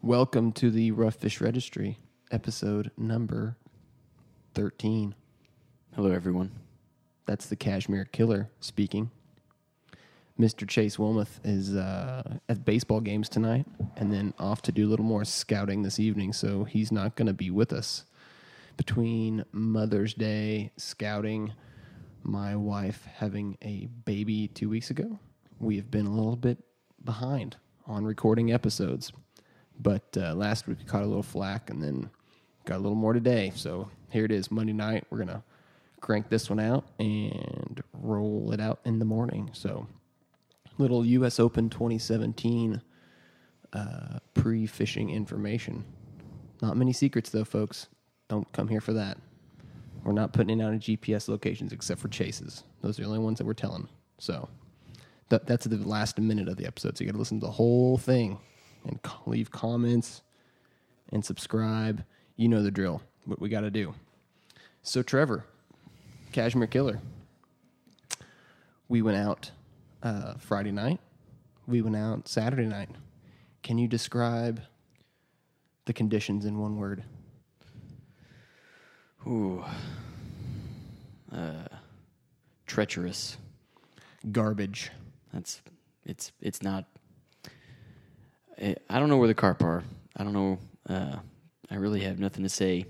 Welcome to the Rough Fish Registry, episode number 13. Hello, everyone. That's the Cashmere Killer speaking. Mr. Chase Wilmoth is at baseball games tonight and then off to do a little more scouting this evening, so he's not going to be with us. Between Mother's Day, scouting, my wife having a baby 2 weeks ago, we have been a little bit behind on recording episodes. But last week we caught a little flack and then got a little more today. So here it is, Monday night. We're going to crank this one out and roll it out in the morning. So little U.S. Open 2017 pre-fishing information. Not many secrets, though, folks. Don't come here for that. We're not putting it out in GPS locations except for chases. Those are the only ones that we're telling. So that's the last minute of the episode. So you got to listen to the whole thing. And leave comments and subscribe. You know the drill, what we got to do. So, Trevor, Cashmere Killer. We went out Friday night. We went out Saturday night. Can you describe the conditions in one word? Ooh. Treacherous. Garbage. It's not... I don't know where the carp are. I don't know. I really have nothing to say.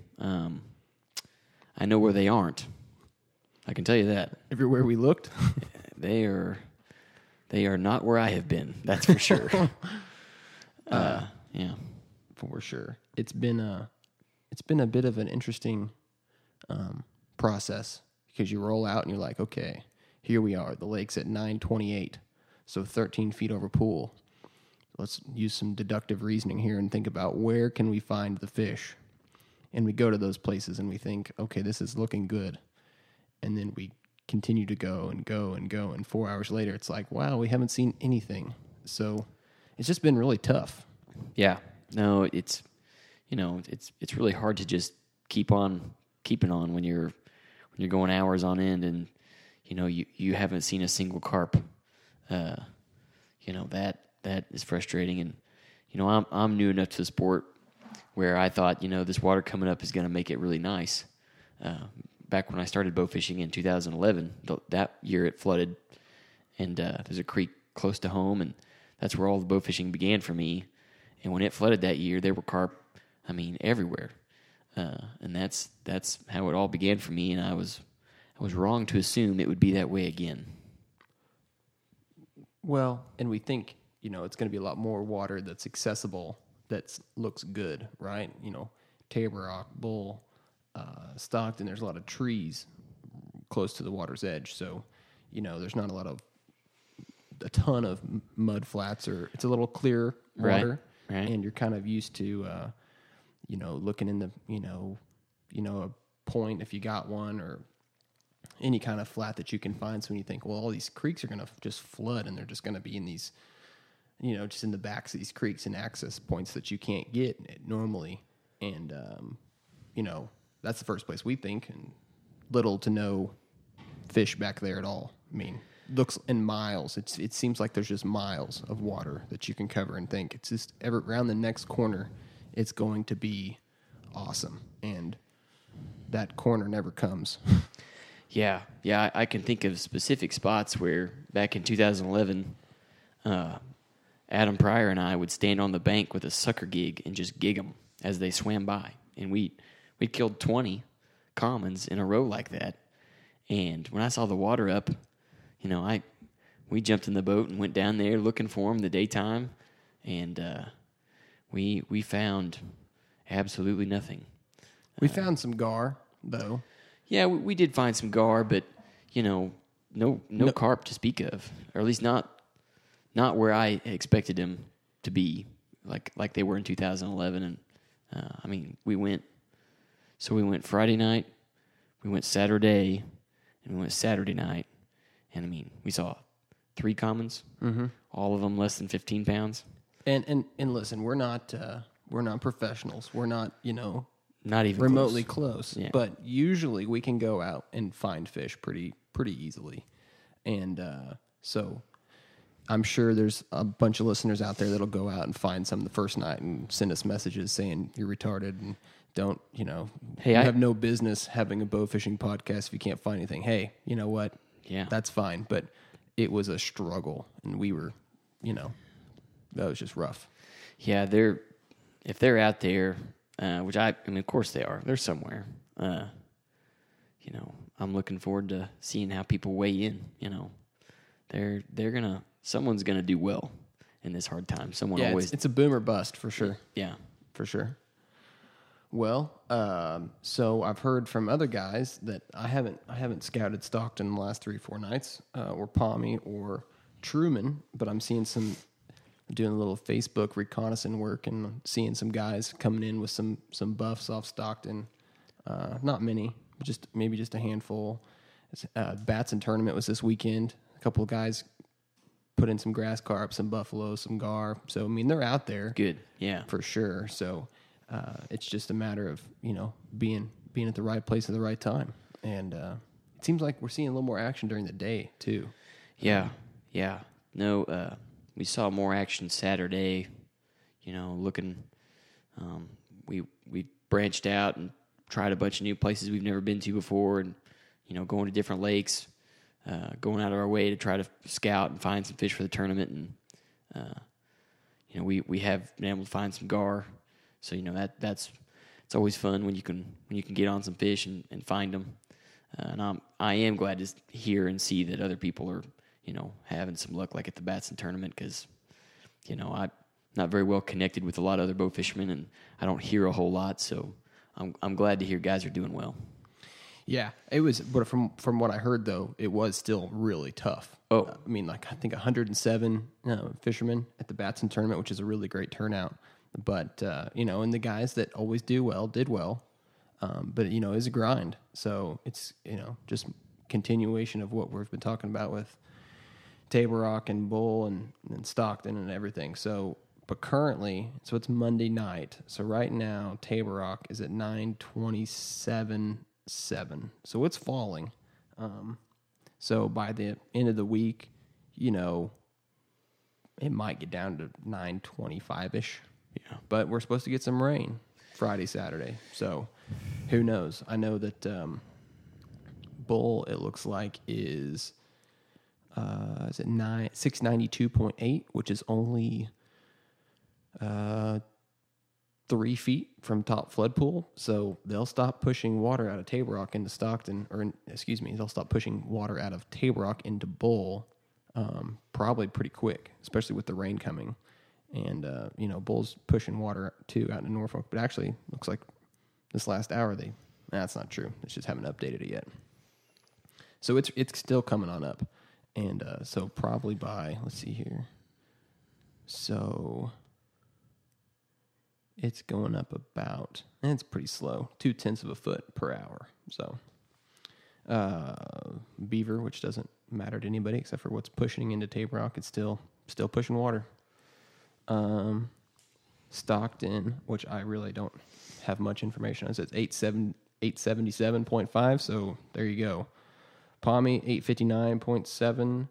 I know where they aren't. I can tell you that. Everywhere we looked? They are not where I have been. That's for sure. Yeah. For sure. It's been a bit of an interesting process because you roll out and you're like, okay, here we are. The lake's at 928, so 13 feet over pool. Let's use some deductive reasoning here and think about where can we find the fish. And we go to those places and we think, okay, this is looking good. And then we continue to go and go and go. And 4 hours later, it's like, wow, we haven't seen anything. So it's just been really tough. Yeah. No, it's really hard to just keep on keeping on when you're going hours on end and, you haven't seen a single carp. That is frustrating, and I'm new enough to the sport where I thought this water coming up is going to make it really nice. Back when I started bow fishing in 2011, that year it flooded, and there's a creek close to home, and that's where all the bow fishing began for me. And when it flooded that year, there were carp, everywhere, and that's how it all began for me. And I was wrong to assume it would be that way again. Well, and we think, it's going to be a lot more water that's accessible, that looks good, right? Table Rock, Bull, Stockton, there's a lot of trees close to the water's edge. So, there's not a ton of mud flats, or it's a little clear water. Right. And you're kind of used to, looking in the, a point if you got one, or any kind of flat that you can find. So when you think, well, all these creeks are going to just flood and they're just going to be in these, just in the backs of these creeks and access points that you can't get normally. And, that's the first place we think, and little to no fish back there at all. Looks in miles. It seems like there's just miles of water that you can cover and think it's just around the next corner, it's going to be awesome. And that corner never comes. Yeah, I can think of specific spots where back in 2011, Adam Pryor and I would stand on the bank with a sucker gig and just gig them as they swam by. And we killed 20 commons in a row like that. And when I saw the water up, we jumped in the boat and went down there looking for them the daytime. And we found absolutely nothing. We found some gar, though. Yeah, we did find some gar, but no carp to speak of, or at least not where I expected them to be, like they were in 2011. And we went Friday night, we went Saturday, and we went Saturday night, and we saw 3 commons, all of them less than 15 pounds. And listen, we're not professionals. We're not not even remotely close. Yeah. But usually we can go out and find fish pretty easily. And so I'm sure there's a bunch of listeners out there that'll go out and find some the first night and send us messages saying you're retarded and don't, Hey, you I- have no business having a bow fishing podcast if you can't find anything. Hey, you know what? Yeah. That's fine. But it was a struggle, and we were, that was just rough. Yeah, if they're out there, which I mean, of course they are. They're somewhere. I'm looking forward to seeing how people weigh in. Someone's gonna do well in this hard time. Someone Yeah, always. it's a boom or bust for sure. Yeah. For sure. Well, so I've heard from other guys that I haven't scouted Stockton in the last 3-4 nights, or Palmy or Truman, but I'm seeing doing a little Facebook reconnaissance work and seeing some guys coming in with some buffs off Stockton. Not many, maybe just a handful. Batson tournament was this weekend. A couple of guys put in some grass carp, some buffalo, some gar. So I mean, they're out there. Good. Yeah. For sure. So it's just a matter of being at the right place at the right time, and it seems like we're seeing a little more action during the day too. Yeah. Yeah. No, we saw more action Saturday. Looking, we branched out and tried a bunch of new places we've never been to before, and going to different lakes, going out of our way to try to scout and find some fish for the tournament, and we have been able to find some gar. So it's always fun when you can get on some fish and find them. And I am glad to hear and see that other people are having some luck, like at the Batson tournament, because I'm not very well connected with a lot of other bow fishermen, and I don't hear a whole lot. So I'm glad to hear guys are doing well. Yeah, it was. But from what I heard, though, it was still really tough. Oh. I mean, I think 107 fishermen at the Batson tournament, which is a really great turnout. But and the guys that always do well did well. But it's a grind. So it's just continuation of what we've been talking about with Table Rock and Bull and Stockton and everything. So, but currently, so it's Monday night. So right now, Table Rock is at 927.7. So it's falling. So by the end of the week, it might get down to 925-ish. Yeah. But we're supposed to get some rain Friday, Saturday. So who knows? I know that Bull, it looks like, is it 692.8, which is only 3 feet from top flood pool. So they'll stop pushing water out of Table Rock into Stockton, they'll stop pushing water out of Table Rock into Bull probably pretty quick, especially with the rain coming. And, Bull's pushing water too out in Norfolk, but actually looks like this last hour that's not true. They just haven't updated it yet. So it's still coming on up. And so probably by, let's see here. So it's going up about, and it's pretty slow, 0.2 of a foot per hour. So Beaver, which doesn't matter to anybody except for what's pushing into Table Rock, it's still pushing water. Stockton, which I really don't have much information on, so it's 877.5. So there you go. Palmy 859.7,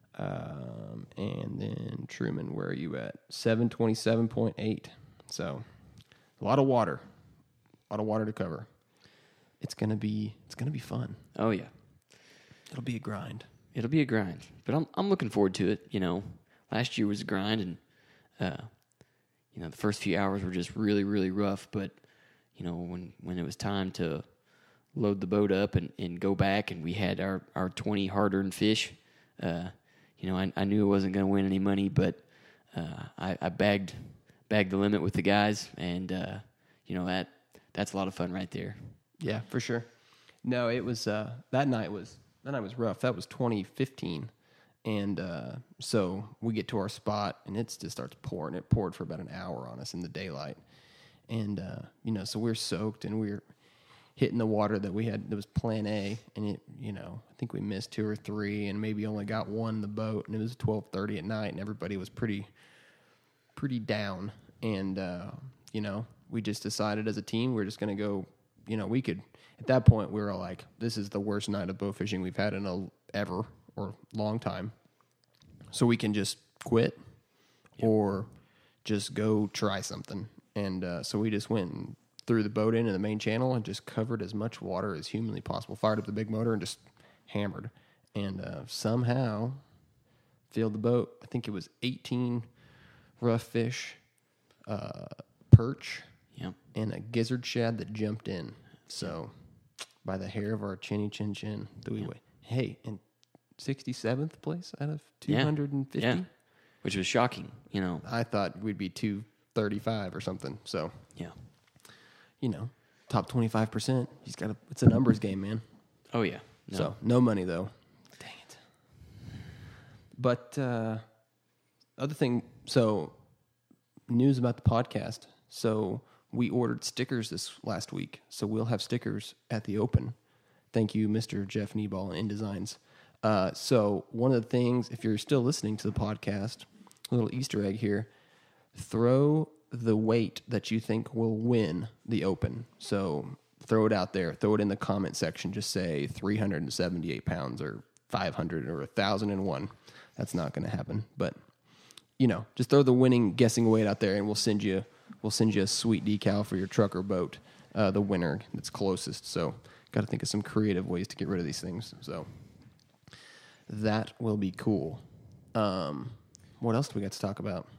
and then Truman, where are you at? 727.8. So a lot of water to cover. It's gonna be fun. Oh yeah, It'll be a grind. it'll be a grind, but I'm looking forward to it. Last year was a grind, and the first few hours were just really, really rough. But when it was time to load the boat up and go back, and we had our 20 hard-earned fish, I knew I wasn't going to win any money, but I bagged the limit with the guys, and that's a lot of fun right there. Yeah, for sure. No, it was that night was rough. That was 2015. And so we get to our spot, and it just starts pouring. It poured for about an hour on us in the daylight. And, so we're soaked, and we're hitting the water that we had. That was plan A, and I think we missed 2 or 3 and maybe only got one in the boat, and it was 12:30 at night, and everybody was pretty down. And, we just decided as a team we're just going to go, we could, at that point, we were like, this is the worst night of bow fishing we've had in ever or long time. So we can just quit or just go try something. And so we just went and threw the boat into the main channel and just covered as much water as humanly possible. Fired up the big motor and just hammered. And somehow filled the boat. I think it was 18 rough fish, perch, and a gizzard shad that jumped in. So by the hair of our chinny chin chin, hey, in 67th place out of 250. Yeah. Which was shocking, I thought we'd be 235 or something. So top 25%. It's a numbers game, man. Oh yeah. No. So no money though. Dang it. But other thing, so news about the podcast. So we ordered stickers this last week. So we'll have stickers at the open. Thank you, Mr. Jeff Nieball and InDesigns. So one of the things, if you're still listening to the podcast, a little Easter egg here, throw the weight that you think will win the open. So throw it out there. Throw it in the comment section. Just say 378 pounds or 500 or 1,001. That's not going to happen. But, just throw the winning guessing weight out there, and we'll send you a sweet decal for your truck or boat, the winner that's closest. So got to think of some creative ways to get rid of these things. So that will be cool. What else do we got to talk about?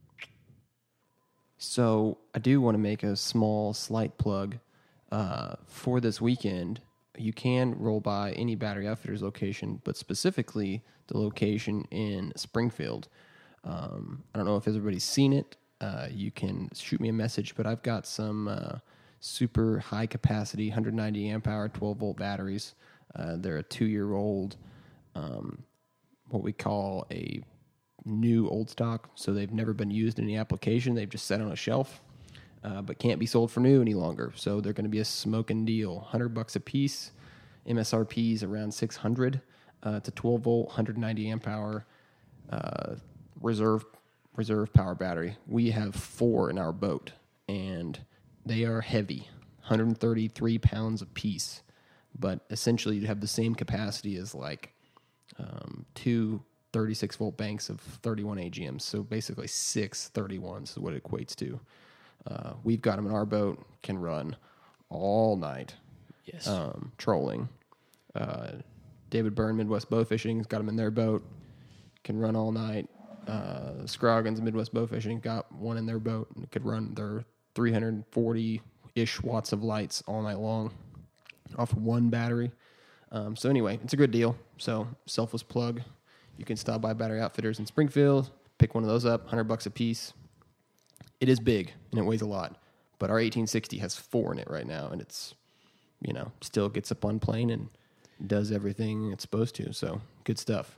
So I do want to make a slight plug for this weekend. You can roll by any Battery Outfitters location, but specifically the location in Springfield. I don't know if everybody's seen it. You can shoot me a message, but I've got some super high capacity 190 amp hour 12 volt batteries. They're a 2-year-old, what we call a new old stock. So they've never been used in any application. They've just sat on a shelf, but can't be sold for new any longer. So they're going to be a smoking deal. $100 a piece. MSRP is around $600. It's a 12 volt, 190 amp hour reserve power battery. We have 4 in our boat, and they are heavy, 133 pounds a piece. But essentially, you have the same capacity as like 2 36 volt banks of 31 AGMs. So basically 6 31s is what it equates to. We've got them in our boat, can run all night. Yes. Trolling. David Byrne, Midwest Bow Fishing, has got them in their boat, can run all night. Scroggins, Midwest Bow Fishing, got one in their boat and could run their 340-ish watts of lights all night long off one battery. So anyway, it's a good deal. So selfless plug. You can stop by Battery Outfitters in Springfield, pick one of those up, $100 a piece. It is big and it weighs a lot, but our 1860 has 4 in it right now, and it's, still gets up on plane and does everything it's supposed to. So good stuff.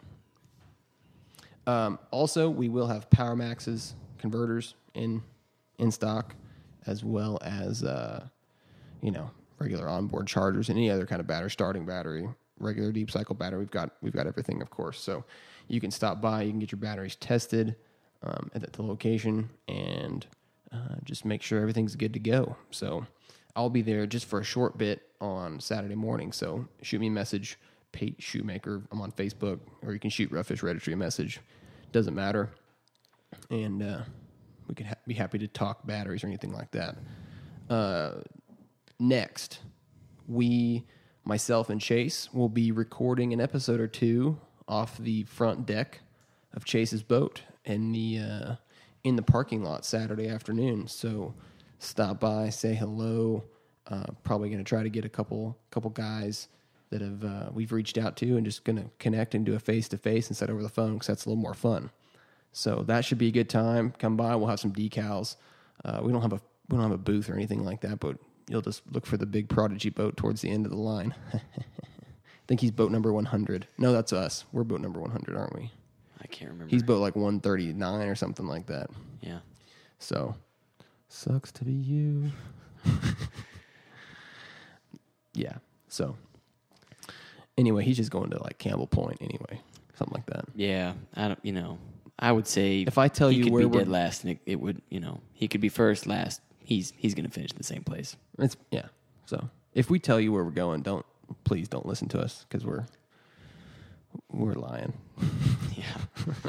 Also, we will have Power Maxes converters in stock, as well as regular onboard chargers and any other kind of battery, starting battery, regular deep cycle battery. We've got everything, of course. So you can stop by, you can get your batteries tested at the location, and just make sure everything's good to go. So I'll be there just for a short bit on Saturday morning. So shoot me a message, Pate Shoemaker. I'm on Facebook, or you can shoot Rough Fish Registry a message. Doesn't matter. And we could be happy to talk batteries or anything like that. Next, myself and Chase will be recording an episode or 2 off the front deck of Chase's boat in the parking lot Saturday afternoon. So stop by, say hello. Probably going to try to get a couple guys that we've reached out to, and just going to connect and do a face-to-face instead over the phone, because that's a little more fun. So that should be a good time. Come by. We'll have some decals. We don't have a booth or anything like that, but you'll just look for the big Prodigy boat towards the end of the line. I think he's boat number 100. No, that's us. We're boat number 100, aren't we? I can't remember. He's boat like 139 or something like that. Yeah. So, sucks to be you. Yeah. So, anyway, he's just going to like Campbell Point anyway. Something like that. Yeah. I would say if I tell you he where could be we're dead last, and it would, he could be first, last. He's going to finish in the same place. Yeah. So if we tell you where we're going, please don't listen to us, because we're lying. Yeah.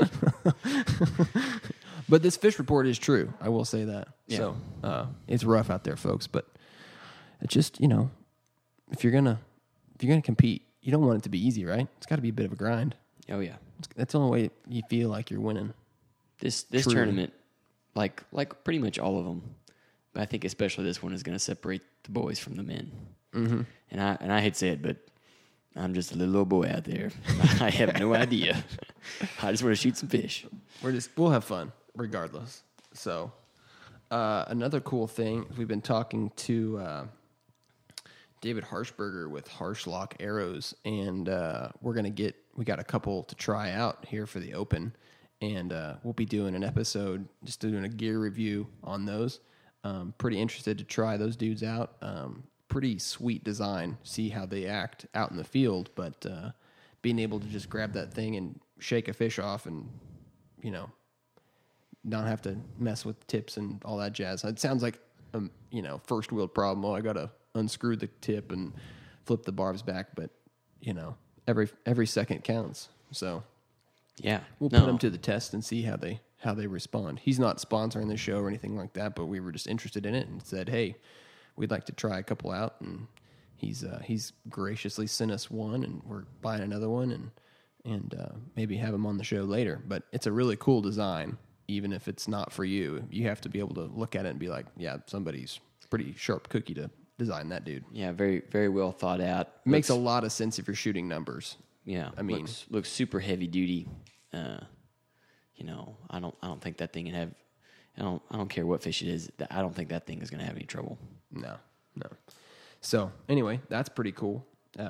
But this fish report is true. I will say that. Yeah. So it's rough out there, folks. But it's just, you know, if you're gonna compete, you don't want it to be easy, right? It's got to be a bit of a grind. Oh yeah. That's the only way you feel like you're winning. This Truly. tournament, like pretty much all of them, but I think especially this one is going to separate the boys from the men. Mm-hmm. And I hate to say it, but I'm just a little old boy out there. I have no idea. I just want to shoot some fish. We'll have fun regardless. So another cool thing, we've been talking to David Harshberger with Harshlock Arrows, and we got a couple to try out here for the Open, and we'll be doing an episode, just doing a gear review on those. Pretty interested to try those dudes out. Pretty sweet design, see how they act out in the field, but being able to just grab that thing and shake a fish off and, you know, not have to mess with tips and all that jazz. It sounds like first world problem. Oh, I got to unscrew the tip and flip the barbs back, but you know, every second counts. So yeah, we'll put them to the test and see how they respond. He's not sponsoring the show or anything like that, but we were just interested in it and said, hey, we'd like to try a couple out, and he's graciously sent us one, and we're buying another one and maybe have him on the show later. But it's a really cool design. Even if it's not for you, you have to be able to look at it and be like, yeah, somebody's pretty sharp cookie to design that dude. Yeah, very, very well thought out. Makes a lot of sense if you're shooting numbers. Yeah, I mean, looks super heavy duty. You know, I don't think that thing can have. I don't care what fish it is. I don't think that thing is going to have any trouble. No. So anyway, that's pretty cool.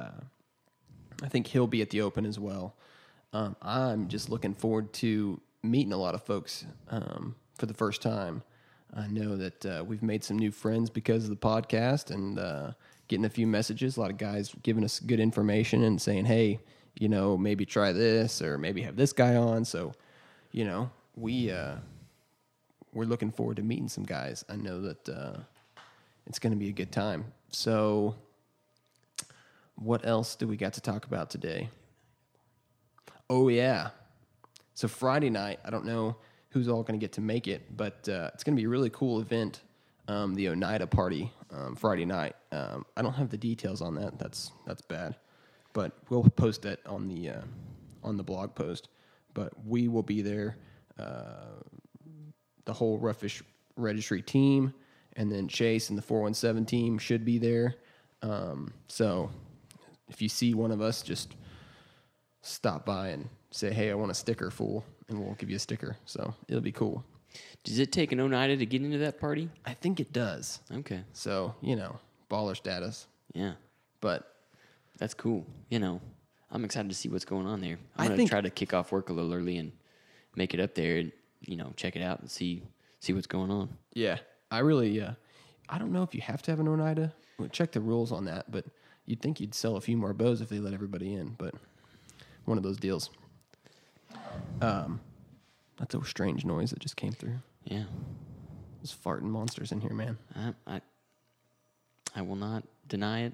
I think he'll be at the Open as well. I'm just looking forward to meeting a lot of folks for the first time. I know that we've made some new friends because of the podcast and getting a few messages. A lot of guys giving us good information and saying, hey, you know, maybe try this or maybe have this guy on. So, you know, we're looking forward to meeting some guys. I know that it's going to be a good time. So what else do we got to talk about today? Oh, yeah. So Friday night, I don't know who's all going to get to make it, but it's going to be a really cool event, the Oneida Party, Friday night. I don't have the details on that. That's bad. But we'll post that on the blog post. But we will be there, the whole Rough-Fish Registry team, and then Chase and the 417 team should be there. So if you see one of us, just stop by and say, hey, I want a sticker, fool, and we'll give you a sticker. So it'll be cool. Does it take an Oneida to get into that party? I think it does. Okay. So, you know, baller status. Yeah. But that's cool. You know, I'm excited to see what's going on there. I'm going to try to kick off work a little early and make it up there and, you know, check it out and see what's going on. Yeah. I really, I don't know if you have to have an Oneida. We'll check the rules on that, but you'd think you'd sell a few more bows if they let everybody in, but one of those deals. That's a strange noise that just came through. Yeah. There's farting monsters in here, man. I will not deny it.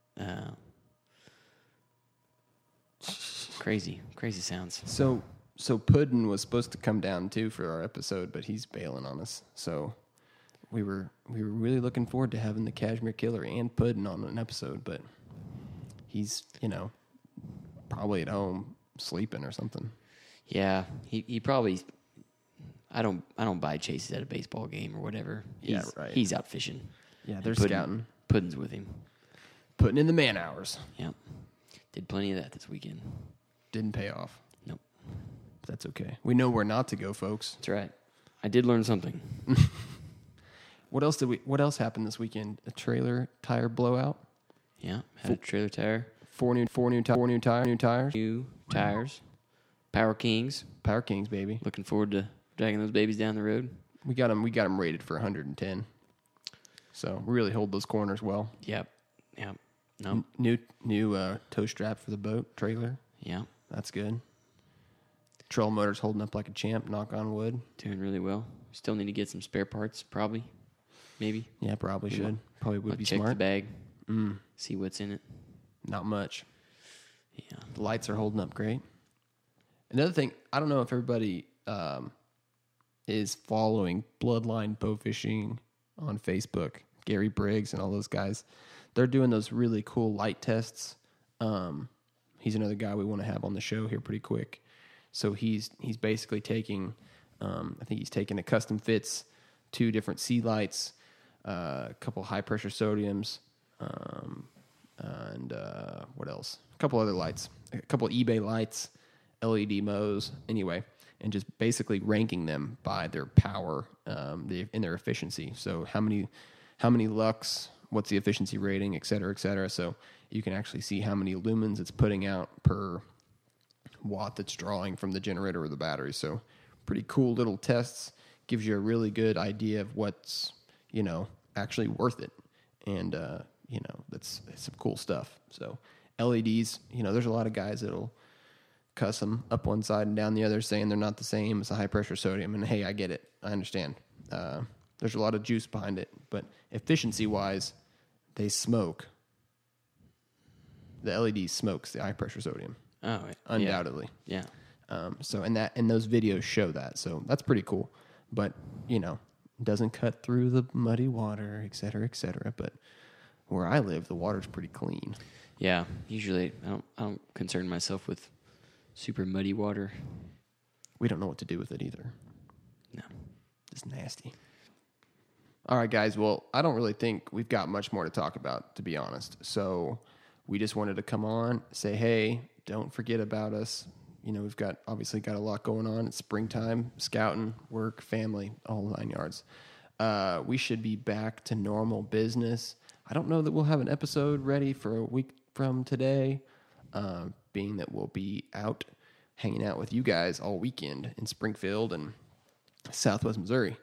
Crazy sounds. So Puddin was supposed to come down too for our episode, but he's bailing on us. So we were really looking forward to having the Cashmere Killer and Puddin on an episode, but he's, you know, probably at home sleeping or something. Yeah, he probably. I don't buy chases at a baseball game or whatever. Right. He's out fishing. Yeah, they're scouting. Puddin's with him. Putting in the man hours. Yeah, did plenty of that this weekend. Didn't pay off. Nope. But that's okay. We know where not to go, folks. That's right. I did learn something. What else happened this weekend? A trailer tire blowout. Yeah, had a trailer tire. Four new tires. New tires. Power Kings. Power Kings, baby. Looking forward to dragging those babies down the road. We got them rated for 110. So we really hold those corners well. Yep. No. New tow strap for the boat trailer. Yeah. That's good. Troll motor's holding up like a champ, knock on wood. Doing really well. Still need to get some spare parts, probably. Maybe. Yeah, probably should. Probably would be check smart. the bag. See what's in it. Not much. Yeah. The lights are holding up great. Another thing, I don't know if everybody is following Bloodline Bow Fishing on Facebook. Gary Briggs and all those guys, they're doing those really cool light tests. He's another guy we want to have on the show here pretty quick. So he's basically taking, I think he's taking a custom fits, 2 different sea lights, a couple high pressure sodiums, and what else? A couple other lights, a couple eBay lights, LED Mo's, anyway, and just basically ranking them by their power in their efficiency. So how many lux, what's the efficiency rating, et cetera, et cetera. So you can actually see how many lumens it's putting out per watt that's drawing from the generator or the battery. So pretty cool little tests. Gives you a really good idea of what's, actually worth it. And, that's some cool stuff. So LEDs, there's a lot of guys that'll cuss them up one side and down the other saying they're not the same as a high pressure sodium. And hey, I get it. I understand. There's a lot of juice behind it, but efficiency wise, they smoke. The LED smokes the high pressure sodium. Oh, undoubtedly. Yeah. And those videos show that. So that's pretty cool. But, doesn't cut through the muddy water, et cetera, et cetera. But where I live, the water's pretty clean. Yeah. Usually I don't concern myself with super muddy water. We don't know what to do with it either. No. It's nasty. All right, guys. Well, I don't really think we've got much more to talk about, to be honest. So we just wanted to come on, say, hey, don't forget about us. We've obviously got a lot going on. It's springtime, scouting, work, family, all 9 yards. We should be back to normal business. I don't know that we'll have an episode ready for a week from today, being that we'll be out hanging out with you guys all weekend in Springfield and Southwest Missouri.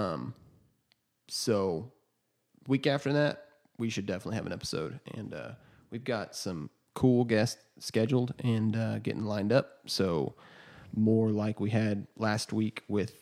So week after that, we should definitely have an episode. And we've got some cool guests scheduled and getting lined up. So more like we had last week with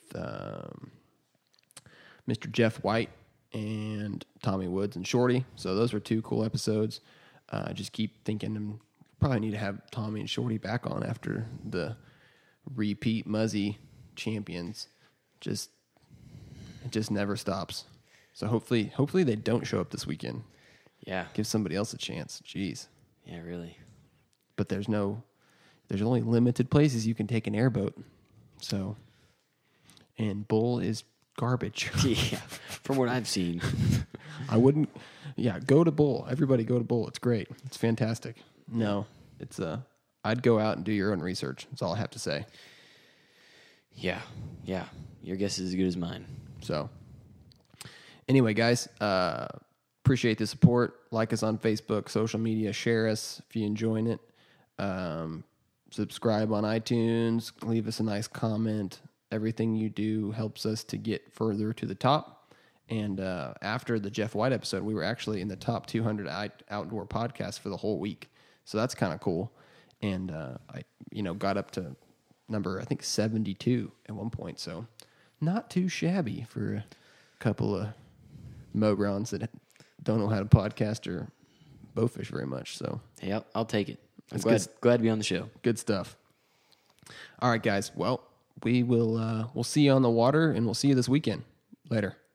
Mr. Jeff White and Tommy Woods and Shorty. So those were 2 cool episodes. Just keep thinking probably need to have Tommy and Shorty back on after the repeat Muzzy champions. It just never stops. So hopefully they don't show up this weekend. Yeah. Give somebody else a chance. Jeez. Yeah, really. But there's only limited places you can take an airboat. So, and Bull is garbage. Yeah, from what I've seen. I wouldn't, go to Bull. Everybody go to Bull. It's great. It's fantastic. No, it's I'd go out and do your own research. That's all I have to say. Yeah. Your guess is as good as mine. So, anyway, guys, appreciate the support. Like us on Facebook, social media, share us if you're enjoying it. Subscribe on iTunes, leave us a nice comment. Everything you do helps us to get further to the top. And after the Jeff White episode, we were actually in the top 200 outdoor podcasts for the whole week. So that's kind of cool. And I got up to number, I think, 72 at one point. So not too shabby for a couple of Mogrons that don't know how to podcast or bowfish very much. So hey, I'll take it. I'm That's glad to be on the show. Good stuff. All right, guys. Well, we'll see you on the water, and we'll see you this weekend. Later.